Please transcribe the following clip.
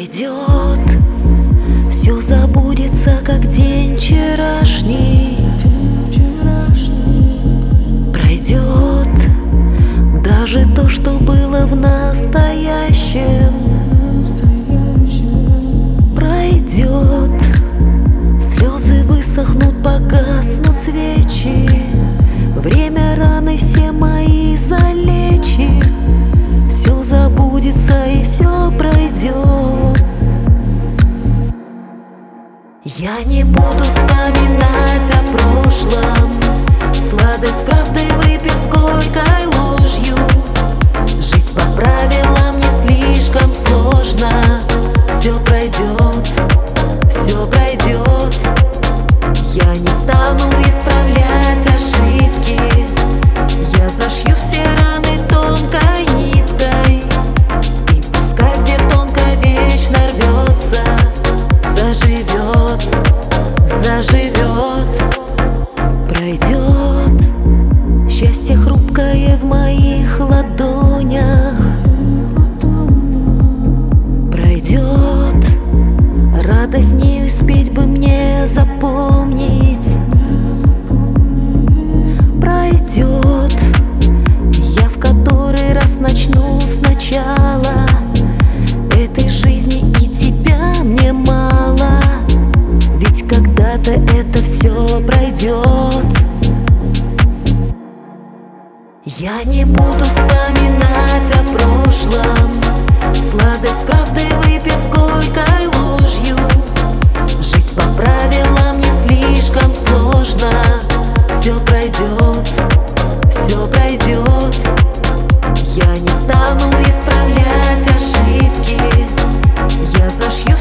Пройдет, все забудется, как день вчерашний. Пройдет даже то, что было в настоящем. Пройдет, слезы высохнут, погаснут свечи. Время раны все мои залечит. Все забудется и все пройдет. Я не буду вспоминать о прошлом. Сладость правды выпив с горькой ложью. Жить по правилам не слишком сложно. Все пройдет, все пройдет. Я не стану исправлять ошибки. Я зашью все раны тонкой ниткой. И пускай где тонко вечно рвется, заживет, заживет. Пройдет счастье хрупкое в моих ладонях. Пройдет радость, не успеть бы мне запомнить. Пройдет, я в который раз начну сначала. Этой жизни и тебя мне мало. Ведь когда-то это все пройдет. Я не буду вспоминать о прошлом. Сладость правды выпив с горькой ложью. Жить по правилам не слишком сложно. Все пройдет, все пройдет. Я не стану исправлять ошибки. Я зашью